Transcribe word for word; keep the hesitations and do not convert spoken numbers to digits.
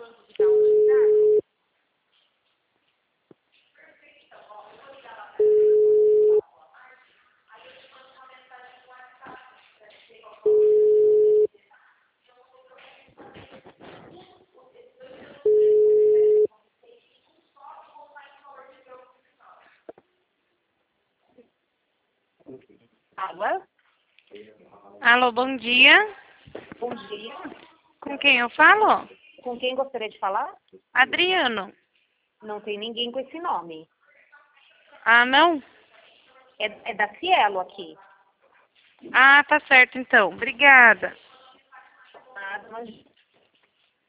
Alô? Alô, bom dia. Bom dia. Com quem eu falo? Com quem gostaria de falar? Adriano. Não tem ninguém com esse nome. Ah, não? É, é da Cielo aqui. Ah, tá certo então. Obrigada. Ah, dona